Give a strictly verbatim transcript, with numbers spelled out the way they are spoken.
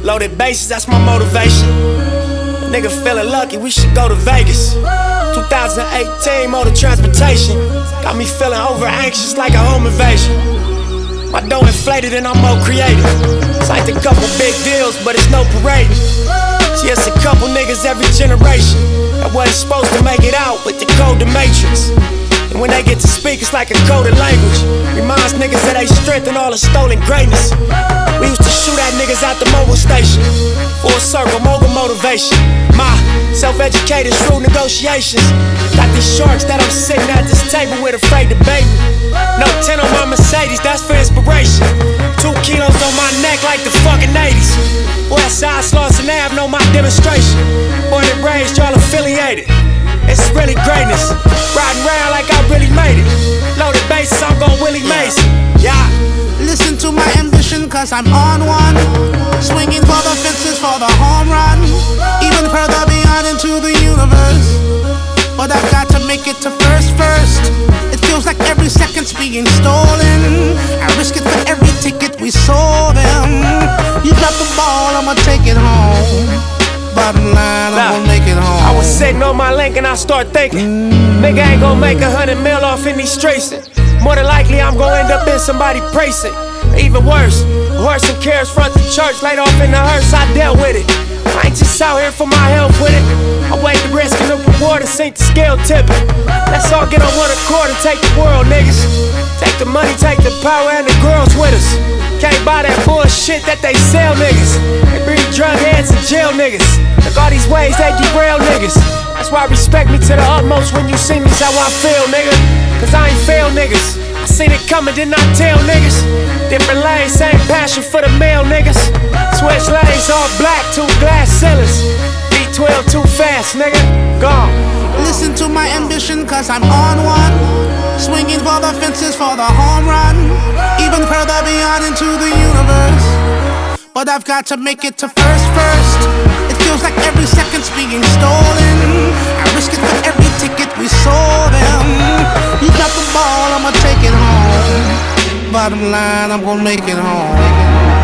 Loaded bases, that's my motivation. A nigga feeling lucky, we should go to Vegas. twenty eighteen motor transportation got me feeling over anxious like a home invasion. My dough inflated and I'm more creative. Signed a couple big deals, but it's no parade. See, it's a couple niggas every generation that wasn't supposed to make it out, but they code the matrix. And when they get to speak, it's like a coded language. Reminds niggas that they strength and all the stolen greatness. We used to shoot at niggas at the mobile station. Full circle, mogul motivation. My self-educated, shrewd negotiations. Got these sharks that I'm sitting at this table with, afraid to bait me. No ten on my Mercedes, that's for inspiration. Two kilos on my neck like the fucking eighties. Westside Slauson Ave know my demonstration. Born and raised, y'all affiliated. It's really greatness. Riding around like I really made it. Loaded bases, I'm gon' Willie Mason. Yeah. Listen to my ambition, cause I'm on one. Swinging for the fences for the home run. Even further beyond into the universe. But I've got to make it to first first. It feels like every second's being stolen. I risk it for every ticket we sold them. You got the ball, I'ma take it home. Bottom line, I'm nah, gonna make it home. I was sitting on my link and I start thinking, mm. nigga ain't gonna make a hundred mil off in these streets. More than likely I'm gonna end up in somebody precinct. Even worse, horse and carriage front the church, laid off in the hearse, I dealt with it. I ain't just out here for my health with it. I weighed the risk and the reward and sink the scale tipping. Let's all get on one accord and take the world, niggas. Take the money, take the power and the girls with us. Can't buy that bullshit that they sell, niggas. They breed drug heads and jail niggas. Look all these ways they derail niggas. That's why respect me to the utmost when you see me, it's how I feel, nigga. Cause I ain't fail niggas. I seen it coming, did not tell niggas. Different lanes, same passion for the male niggas. Switch lanes, all black, two glass ceilings. V twelve too fast, nigga, gone. Listen to my ambition, cause I'm on one. Swinging for the fences for the home run. Even further beyond into the universe. But I've got to make it to first first. It feels like every second's being stolen. I risk it for every ticket we sold them. You got the ball, I'ma take it home. Bottom line, I'm gonna make it home.